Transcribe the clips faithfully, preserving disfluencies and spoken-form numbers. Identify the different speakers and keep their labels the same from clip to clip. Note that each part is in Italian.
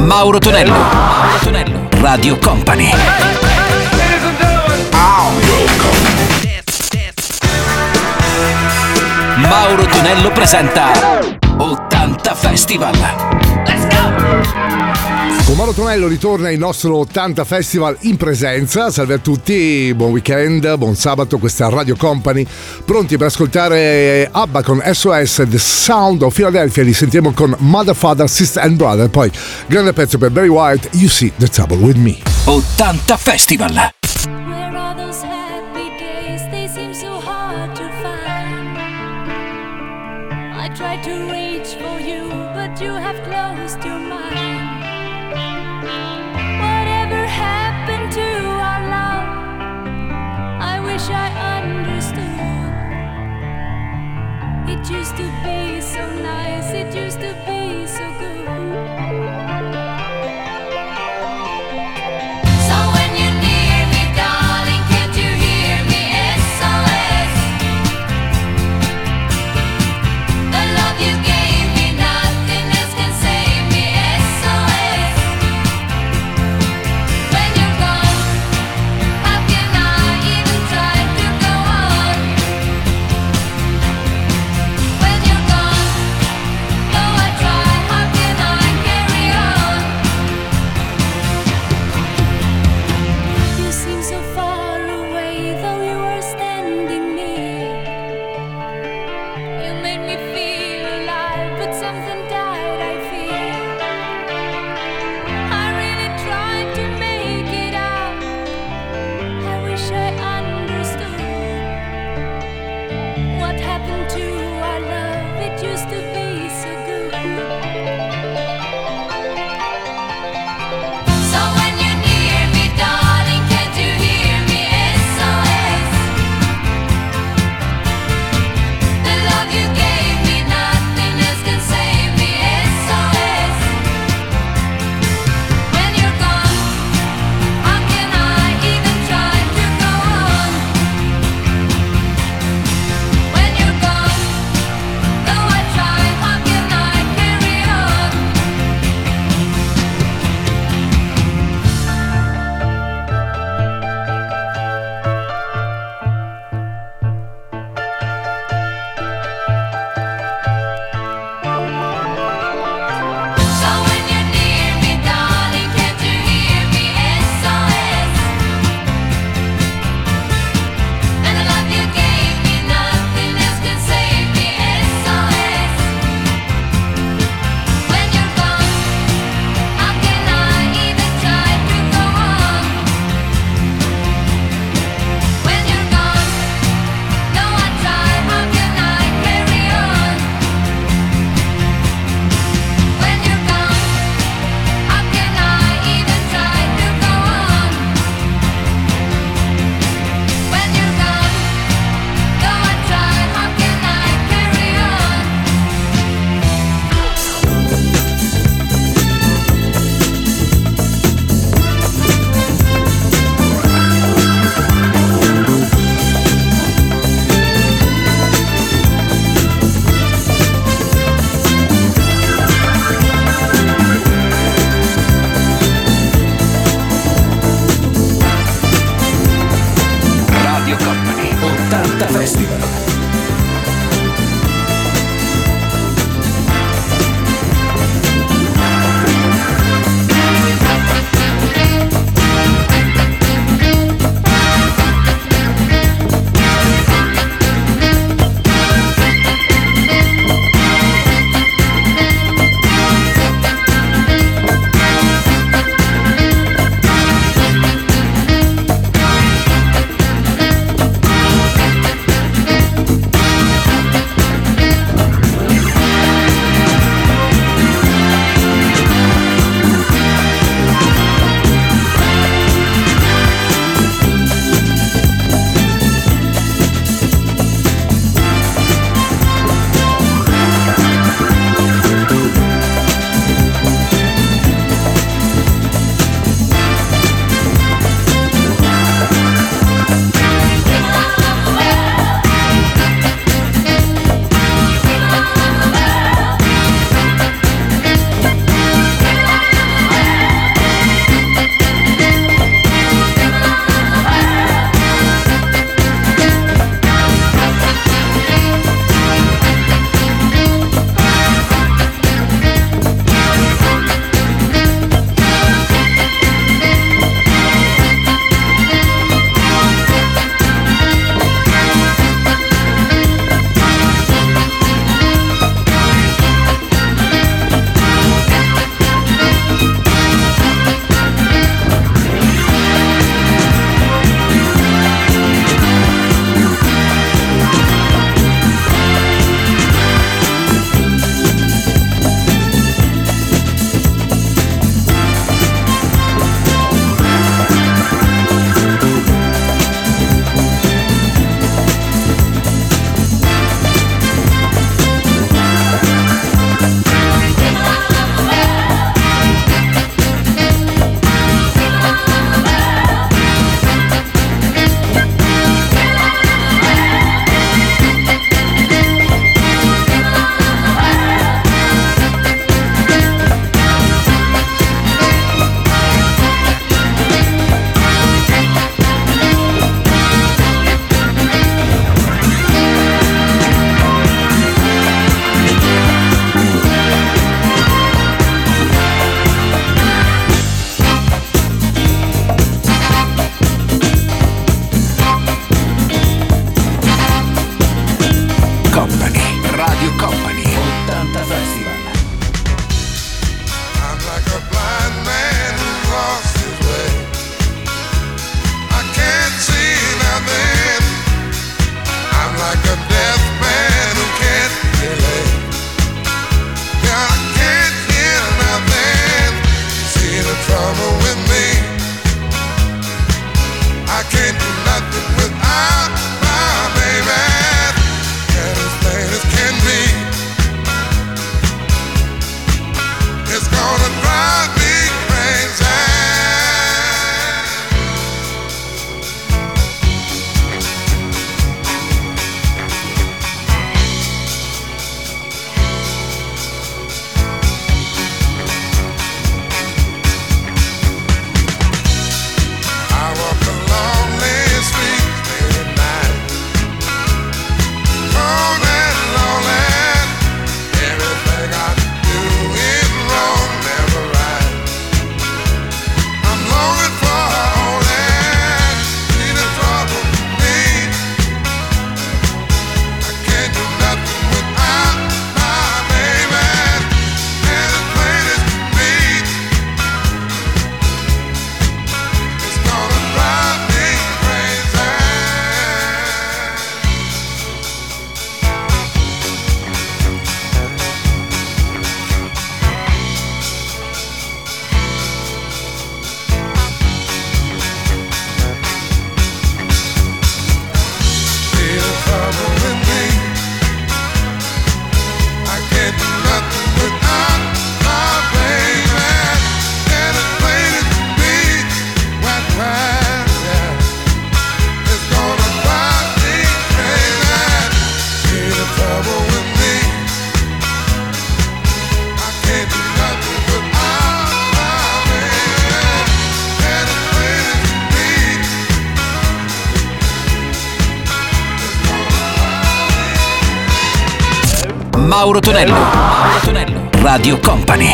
Speaker 1: Mauro Tonello. Mauro Tonello. Radio Company. Mauro Tonello presenta ottanta Festival. Let's go!
Speaker 2: Con Mauro Tonello ritorna il nostro ottanta Festival in presenza. Salve a tutti, buon weekend, buon sabato, questa è Radio Company. Pronti per ascoltare ABBA con S O S, The Sound of Philadelphia. Li sentiremo con Mother, Father, Sister and Brother. Poi grande pezzo per Barry White, You See the Trouble with Me.
Speaker 1: ottanta Festival.
Speaker 3: Tried to reach for you, but you have closed your mind. Whatever happened to our love? I wish I understood. It used to be so nice, it used to be so good. So when you're near me, darling,
Speaker 1: Mauro Tonello. Mauro Tonello. Radio Company.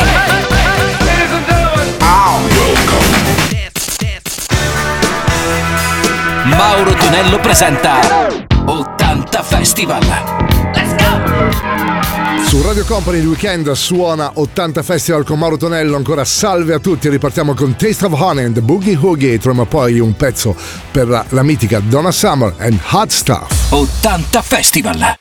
Speaker 1: Mauro Tonello presenta ottanta Festival. Let's go!
Speaker 2: Su Radio Company il weekend suona ottanta Festival con Mauro Tonello. Ancora salve a tutti, ripartiamo con Taste of Honey and Boogie Woogie. Troviamo poi un pezzo per la, la mitica Donna Summer and Hot Stuff.
Speaker 1: ottanta Festival.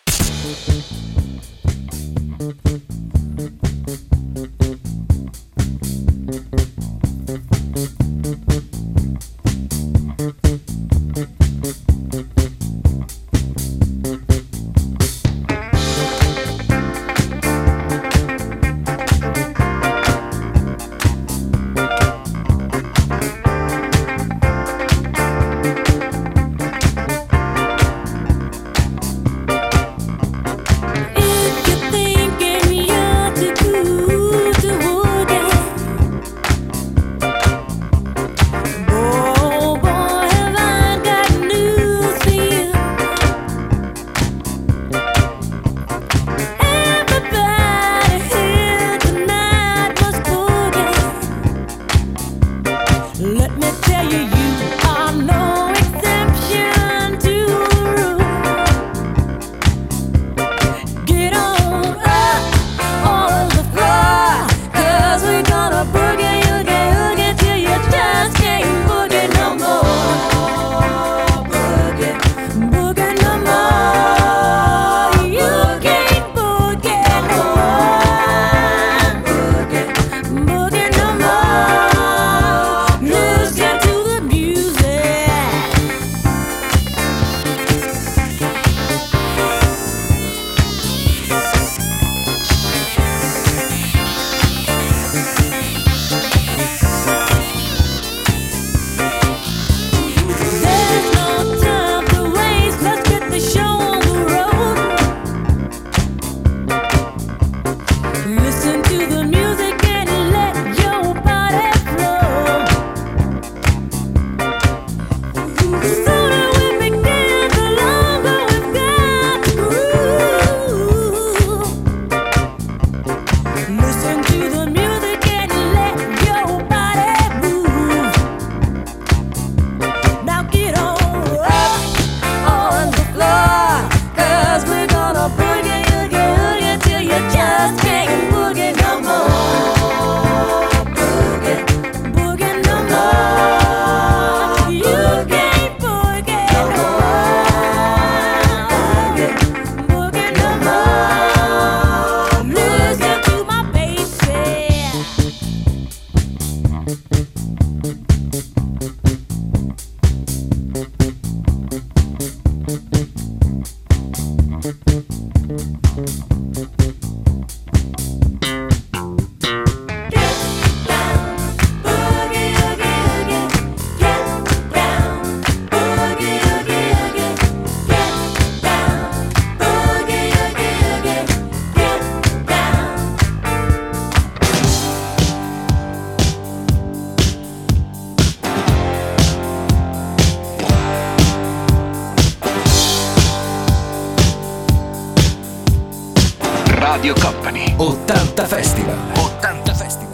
Speaker 1: Radio Company. ottanta Festival. ottanta Festival.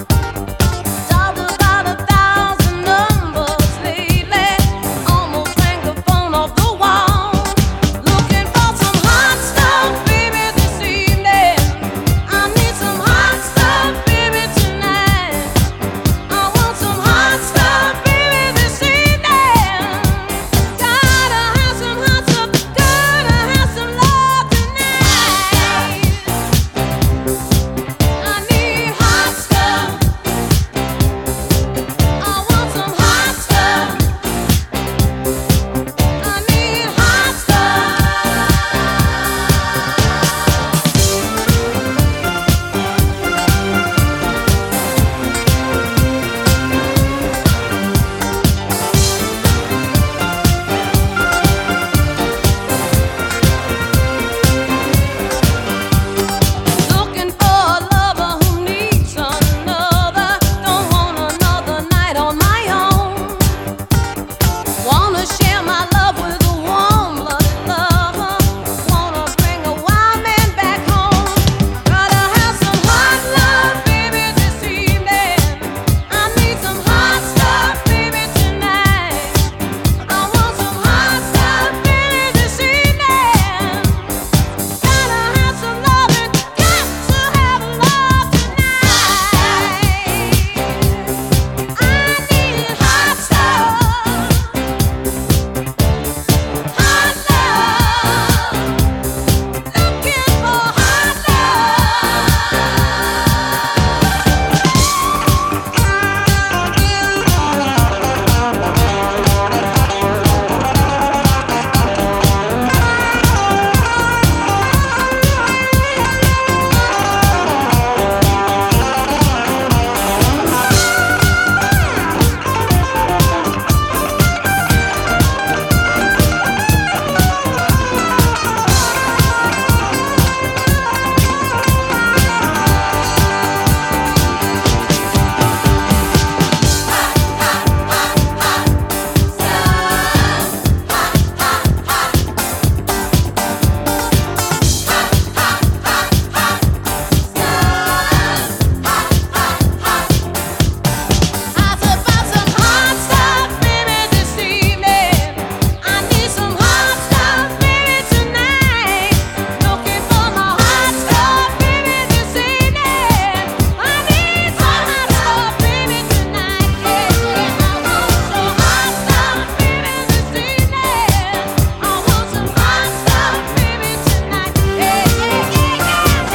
Speaker 4: Almost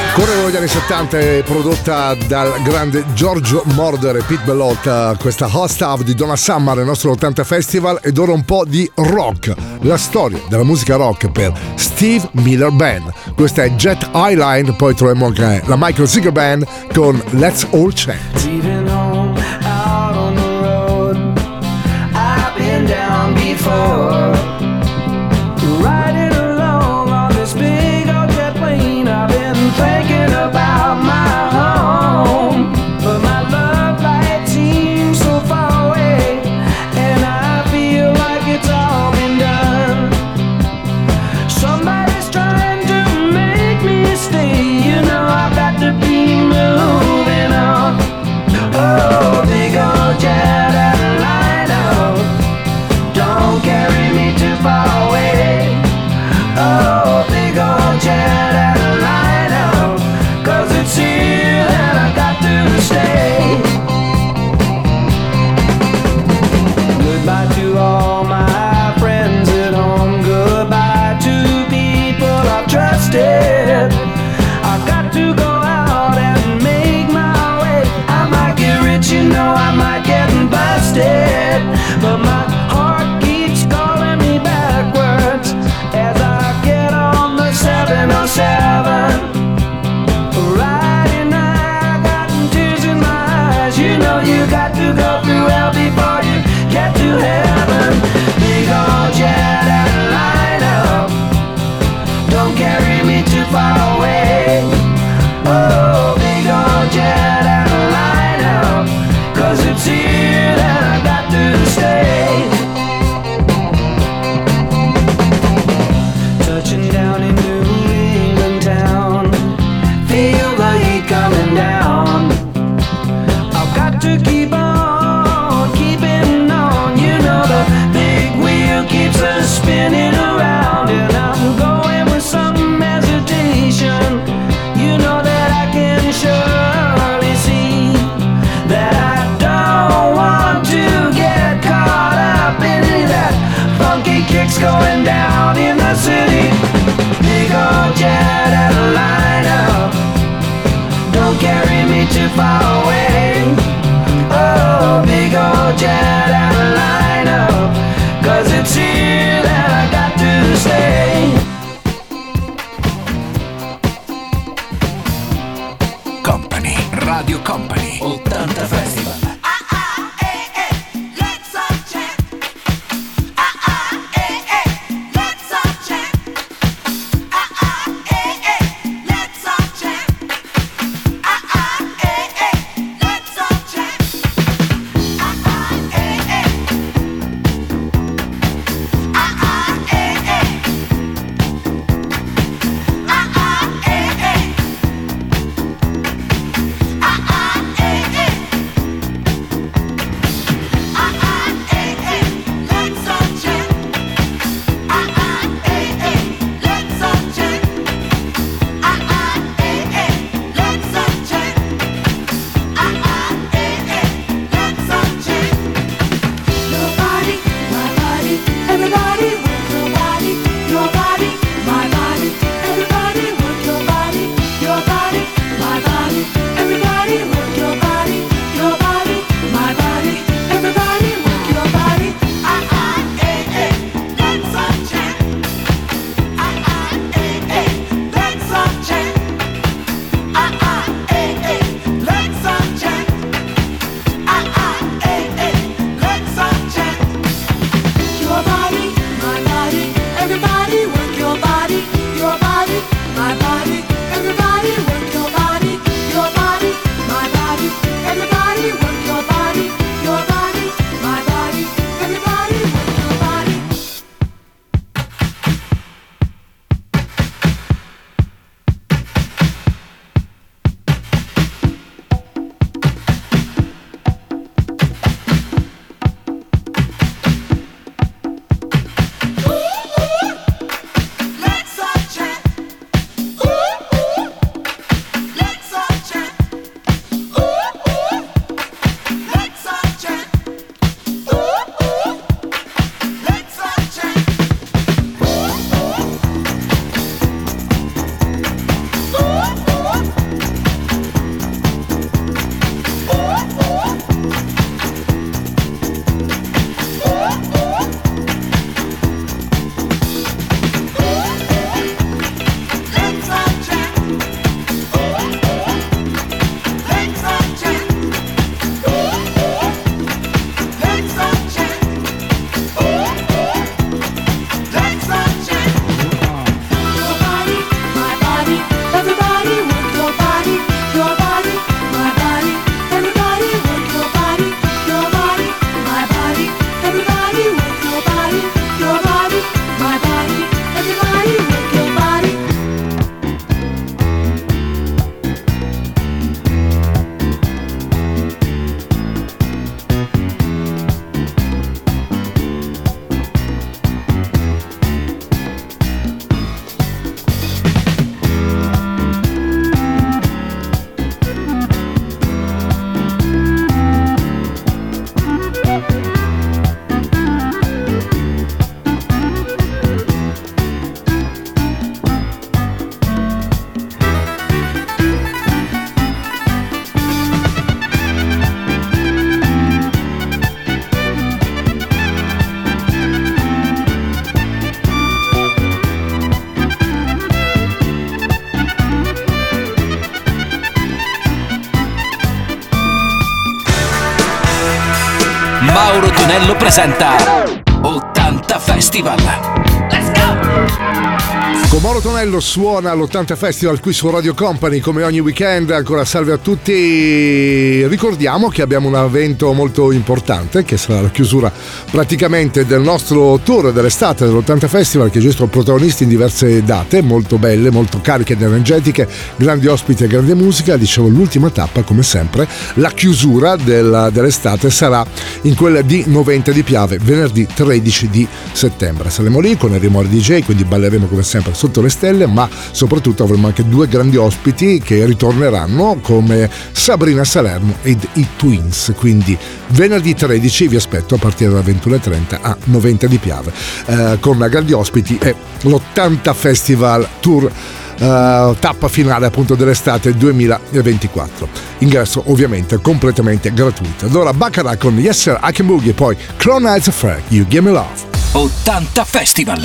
Speaker 2: Correvano gli anni settanta e prodotta dal grande Giorgio Moroder e Pete Bellotta, questa Hot Stuff di Donna Summer nel nostro ottanta Festival. Ed ora un po' di rock, la storia della musica rock per Steve Miller Band. Questa è Jet Highline, poi troviamo anche la Michael Ziegler Band con Let's All Chant.
Speaker 4: Leaving home out on the road, I've been down before. Riding along on this big old jet plane, I've been thinking about my home, but my love light seems so far away, and I feel like it's all been done. Somebody's trying to make me stay, you know I've got to be moving on. Oh, big old jet airliner, don't carry me too far away. Oh, big old jet airliner, 'cause it's here and I got to stay. Goodbye to all my friends at home, goodbye to people I've trusted. I've got to go out and make my way. I might get rich, you know, I might get busted, but my heart keeps calling me backwards as I get on the seven oh seven. Riding high, I got tears in my eyes. You know you got to go through hell before you get to heaven. Big old jet airliner, don't carry me too far away. Oh, big old jet airliner, 'cause it's here and I got to stay. Touching down in New England town, feel the heat coming down. I've got to keep on, keeping on. You know the big wheel keeps us spinning around, and I'm going with some hesitation. You know that I can surely see that I don't want to get caught up in any of that funky kicks going down in the city. Big old jet airliner, don't carry me too far away. Oh, big old jet airliner, 'cause it's here that I got to stay.
Speaker 1: Company, Radio Company, ottanta Festival.
Speaker 3: Let's all chant.
Speaker 1: Mauro Tonello presenta ottanta Festival. Let's go!
Speaker 2: Con Mauro Tonello suona l'ottanta Festival qui su Radio Company come ogni weekend. Ancora salve a tutti. Ricordiamo che abbiamo un evento molto importante che sarà la chiusura praticamente del nostro tour dell'estate dell'ottanta Festival, che ha visto protagonisti in diverse date molto belle, molto cariche ed energetiche, grandi ospiti e grande musica. Dicevo, l'ultima tappa come sempre, la chiusura della, dell'estate sarà in quella di Noventa di Piave, venerdì tredici di settembre. Saremo lì con il Rimore D J, quindi balleremo come sempre sotto le stelle, ma soprattutto avremo anche due grandi ospiti che ritorneranno come Sabrina Salerno ed i Twins. Quindi venerdì tredici vi aspetto a partire dalle ventuno e trenta a Noventa di Piave eh, con grandi ospiti e l'ottanta Festival Tour. Uh, tappa finale appunto dell'estate duemilaventiquattro. Ingresso ovviamente completamente gratuito. Allora Baccarat con Yes Sir I Can Boogie e poi Clone Eyes Affair You Give Me Love.
Speaker 1: ottanta Festival.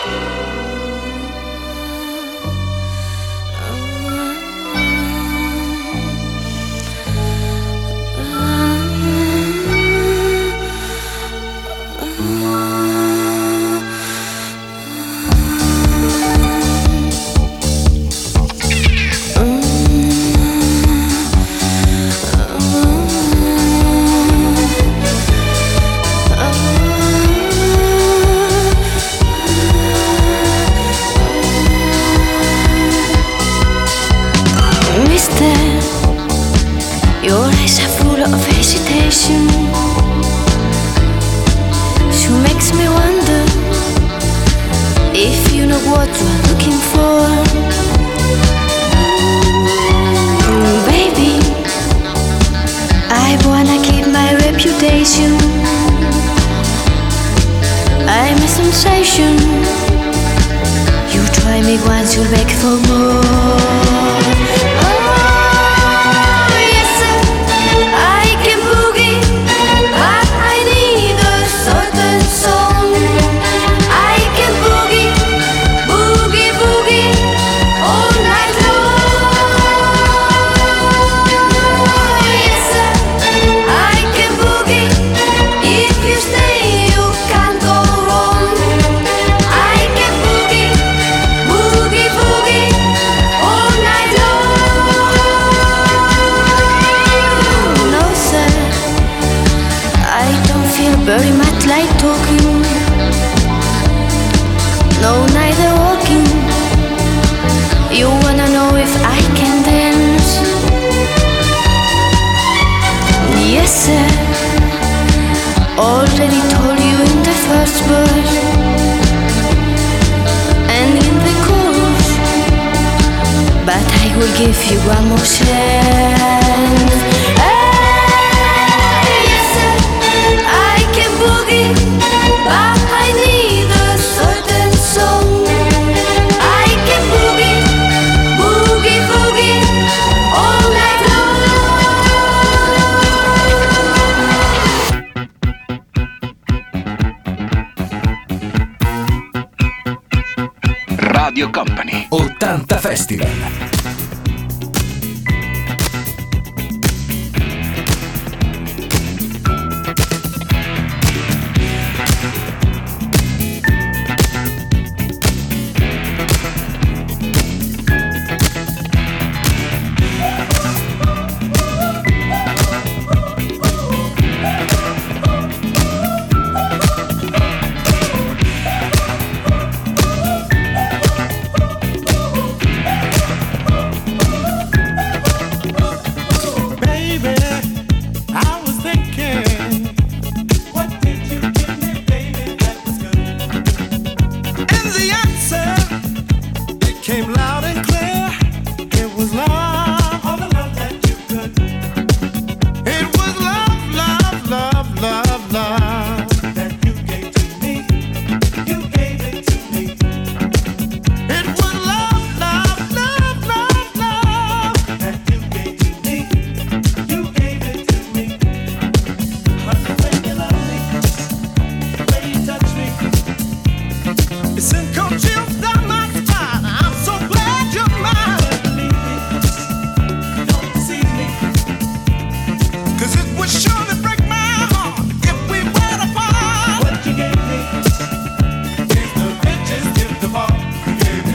Speaker 3: Give you one more chance. Hey, yes, sir, I can boogie, but I need a certain song. I can boogie, boogie, boogie all night
Speaker 1: long. Radio Company ottanta Festival.
Speaker 5: It's in cold chills down my spine. I'm so glad.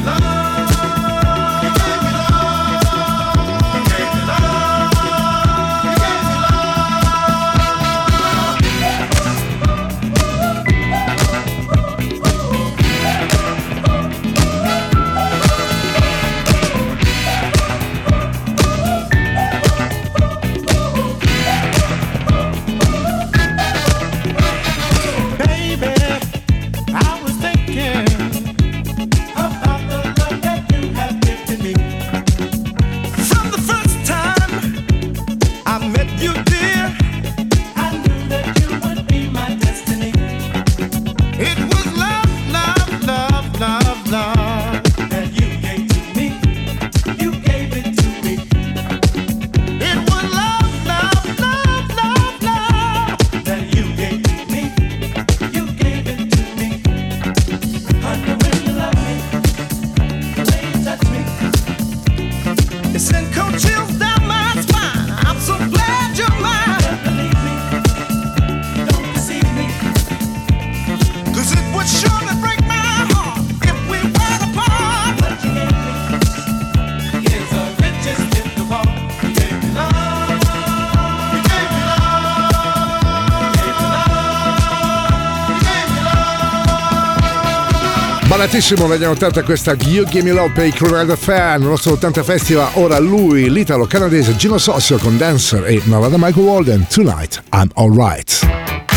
Speaker 2: Banatissimo negli anni ottanta questa You Give Me Love per i Cruel Fan, il nostro ottanta Festival. Ora lui, l'italo-canadese Gino Sosio con Dancer e nella da Michael Walden, Tonight I'm Alright.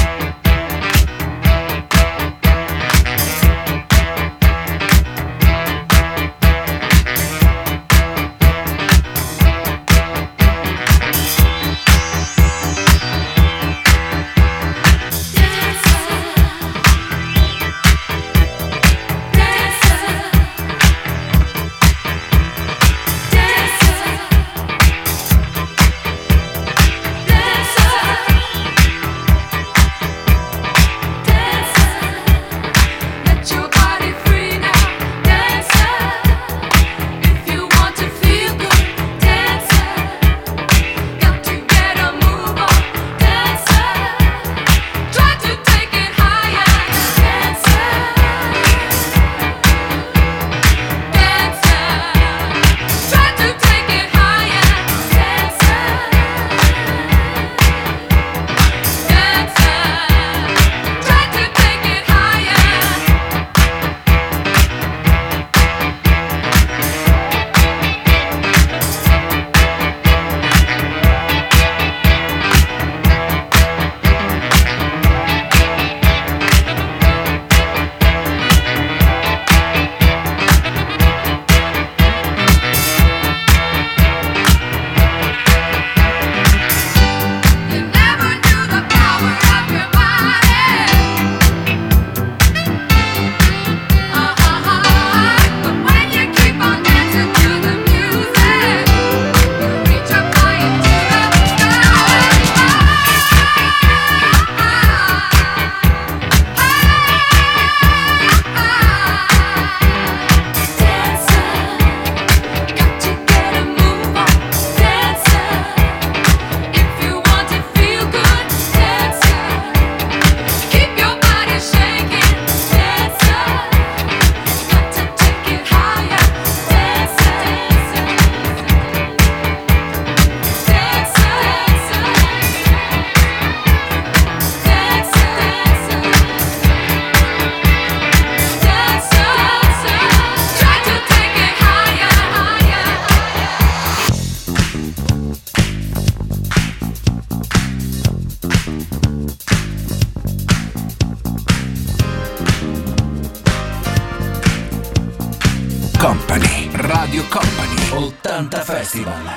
Speaker 1: Company, Radio Company, ottanta Festival.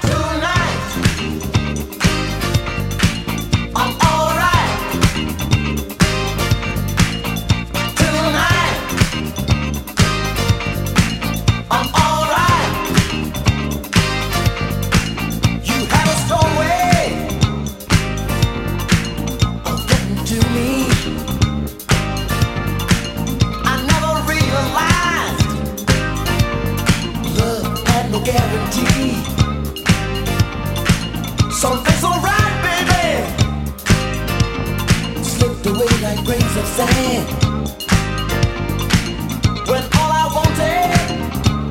Speaker 5: Something's alright, baby. Slipped away like grains of sand. When all I wanted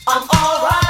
Speaker 5: I'm alright.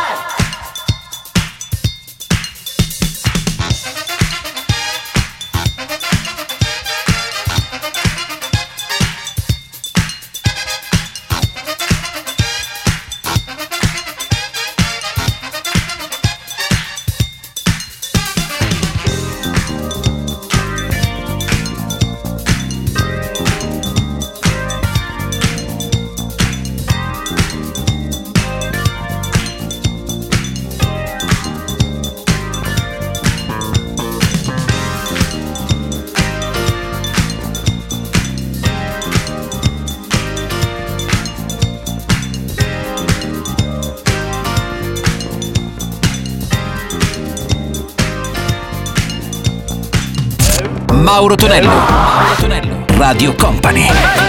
Speaker 1: Mauro Tonello, Mauro Tonello, Radio Company.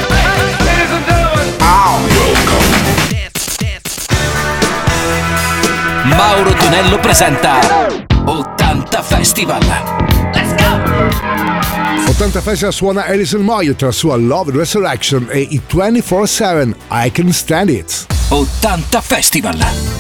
Speaker 1: Mauro Tonello presenta ottanta Festival. Let's go!
Speaker 2: ottanta Festival suona Alison Moyet tra la sua Love Resurrection e i ventiquattro sette I Can Stand It.
Speaker 1: ottanta Festival.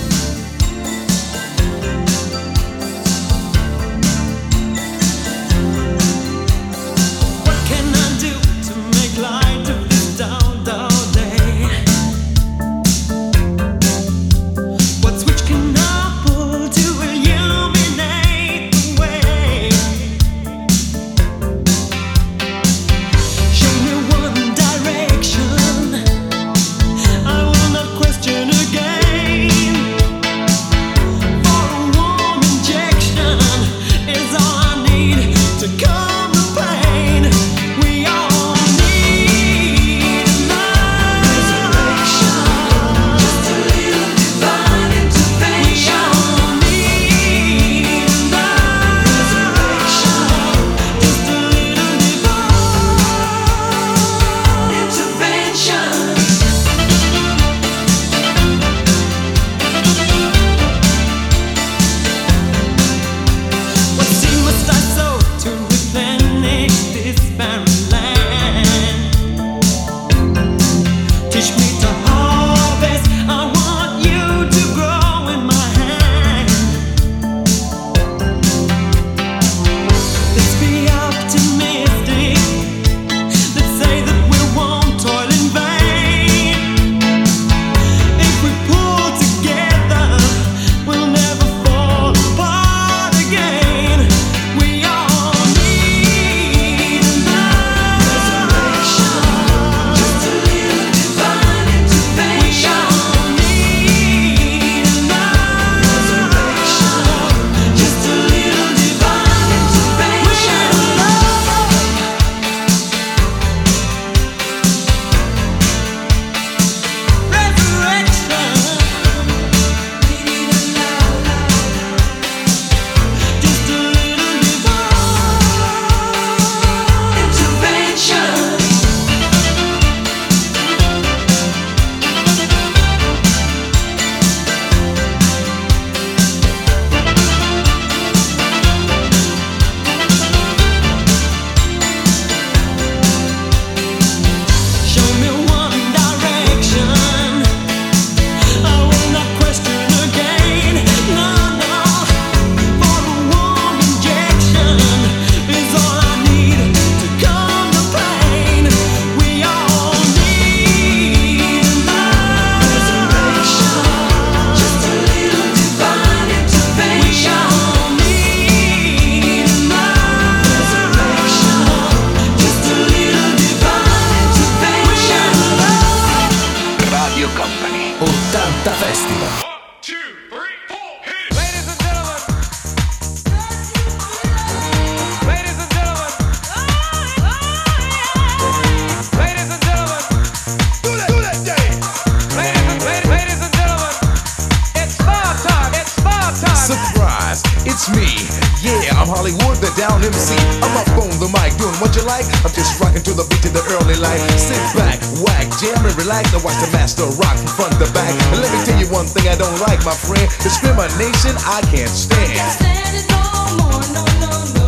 Speaker 6: what you like. I'm just rocking to the beat of the early light. Sit back, whack, jam and relax. I watch the master rock from front to back. And let me tell you one thing I don't like, my friend. Discrimination I can't stand.
Speaker 3: I can't stand it no more, no, no, no.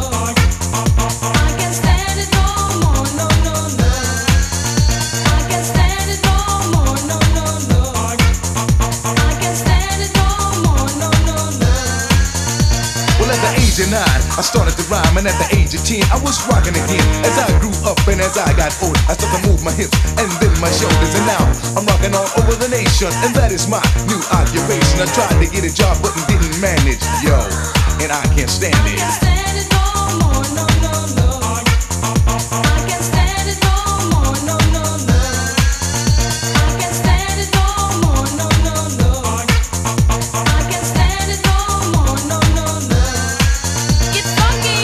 Speaker 3: I can't stand it no more, no, no, no. I can't stand it no more, no, no, no. I can't stand it no more.
Speaker 6: nine, I started to rhyme, and at the age of ten, I was rocking again. As I grew up and as I got old, I started to move my hips and then my shoulders, and now I'm rocking all over the nation, and that is my new occupation. I tried to get a job, but didn't manage, yo, and I can't stand it.
Speaker 3: I can't stand it no more, no, no, no. I can't stand it no more, no, no, no. I can't stand it no more, no, no, no. I can't stand it no more, no, no, no. Get funky.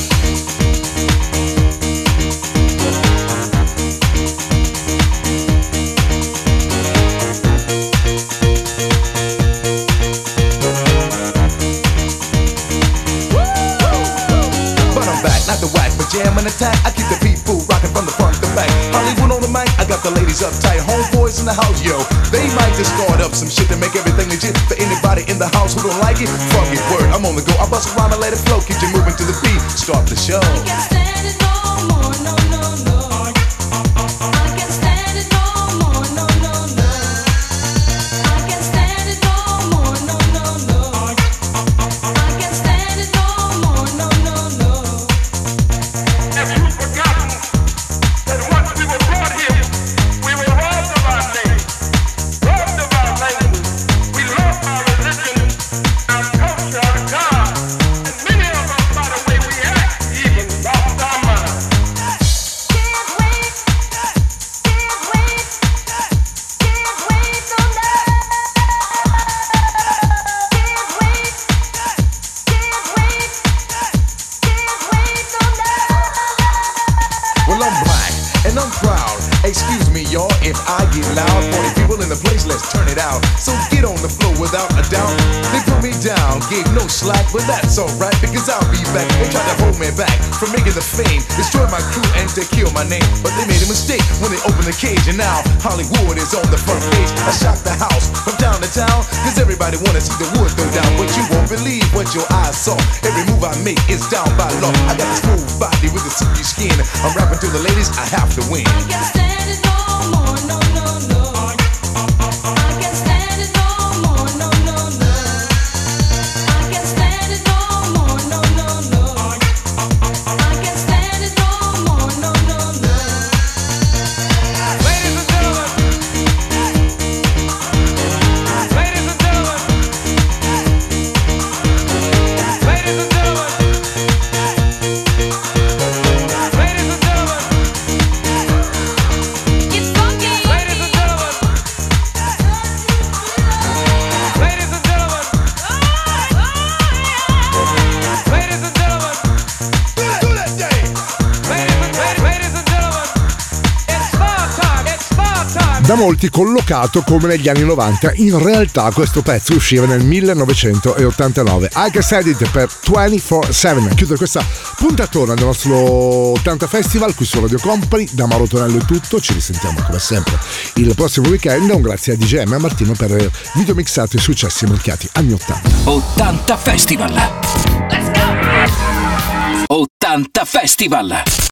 Speaker 6: But I'm back, not the whack, but jam and attack. I keep the people rocking from the front to back. Hollywood on the mic, I got the ladies uptight. Homeboys in the house, yo. They might just start up some shit to make everything legit. For anybody in the house who don't like it, fuck it, word, I'm on the go. I bust around and let it flow, keep you moving to the beat. Start the show.
Speaker 3: I can't stand it no more, no, no, no. I can't stand it no more, no, no, no. I can't stand it no more, no, no, no. I can't stand it no more, no, no, no.
Speaker 7: Have you forgotten that once we were brought here, we were robbed of our name, robbed of our language, we lost our religion, our culture, our God, and many of us, by the way we act, even lost our minds.
Speaker 3: Can't wait, can't wait, can't wait no more. Can't wait, can't wait, can't wait no more.
Speaker 6: Well, I'm black and I'm proud. Excuse me, y'all, if I get loud. forty people in the place, let's turn it out. So get on the floor without a doubt. They put me down, gave no slack, but that's alright because I'll be back. They tried to hold me back from making the fame, destroy my crew and to kill my name. But they made a mistake when they opened the cage, and now Hollywood is on the front page. I shocked the house from town to town, cause everybody wanna see the wood go down. But you won't believe what your eyes saw. Every move I make is down by law. I got this smooth body with a silky skin. I'm rapping to the ladies, I have to win.
Speaker 3: I can't stand it no more, no, no, no. I can't stand it no more, no, no, no. I can't stand it no more, no, no, no. I can't stand it no more, no, no, no.
Speaker 7: Ladies and gentlemen, ladies and gentlemen, ladies and gentlemen, ladies and gentlemen,
Speaker 3: Get funky.
Speaker 7: ladies and gentlemen, ladies and gentlemen, ladies and gentlemen,
Speaker 6: Do that thing!
Speaker 7: ladies and ladies, ladies and gentlemen, it's star time, it's star time.
Speaker 2: Da molti collocato come negli anni novanta, in realtà questo pezzo usciva nel millenovecentottantanove. I Can Stand It per ventiquattro sette. Chiude questa puntatona del nostro ottanta Festival qui su Radio Company. Da Mauro Tonello è tutto, ci risentiamo come sempre il prossimo weekend. Un grazie a D J M e a Martino per aver videomixato i successi marchiati anni ottanta.
Speaker 1: ottanta Festival. Let's go! ottanta Festival.